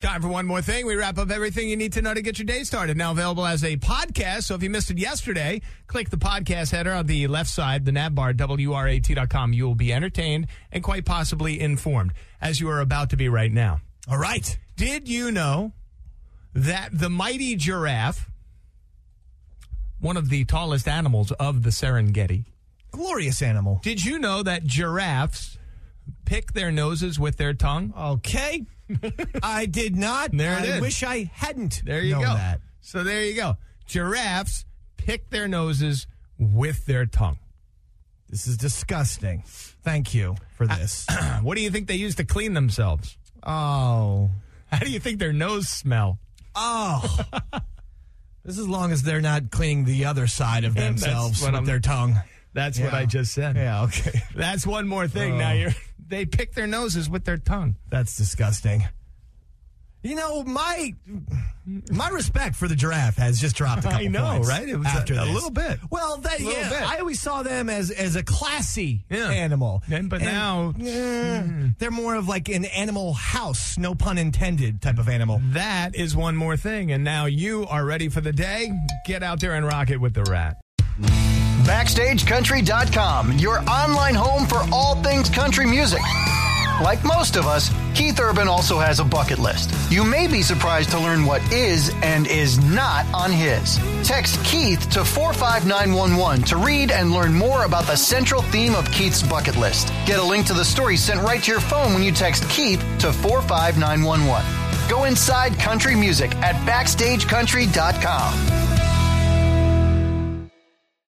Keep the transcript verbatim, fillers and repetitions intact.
Time for one more thing. We wrap up everything you need to know to get your day started. Now available as a podcast. So if you missed it yesterday, click the podcast header on the left side, the nav bar, W R A T dot com. You will be entertained and quite possibly informed, as you are about to be right now. All right. Did you know that the mighty giraffe, one of the tallest animals of the Serengeti, glorious animal. Did you know that giraffes pick their noses with their tongue? Okay. I did not. There it I is. wish I hadn't There you known go. that. So there you go. Giraffes pick their noses with their tongue. This is disgusting. Thank you for this. What do you think they use to clean themselves? Oh. How do you think their nose smell? Oh. This is as long as they're not cleaning the other side of themselves with I'm, their tongue. That's yeah. what I just said. Yeah, okay. That's one more thing. Oh. Now you're they pick their noses with their tongue. That's disgusting. You know, my my respect for the giraffe has just dropped a couple I know, points right? It was after a, a this. little bit. Well, that A little yeah, bit. I always saw them as as a classy Yeah. animal. And, but And, now yeah, mm. they're more of like an animal house, no pun intended, type of animal. that is one more thing. And now you are ready for the day. Get out there and rock it with the rat. Backstage Country dot com, your online home for all things country music. Like most of us, Keith Urban also has a bucket list. You may be surprised to learn what is and is not on his. Text Keith to four five nine one one to read and learn more about the central theme of Keith's bucket list. Get a link to the story sent right to your phone when you text Keith to four five nine one one. Go inside country music at Backstage Country dot com.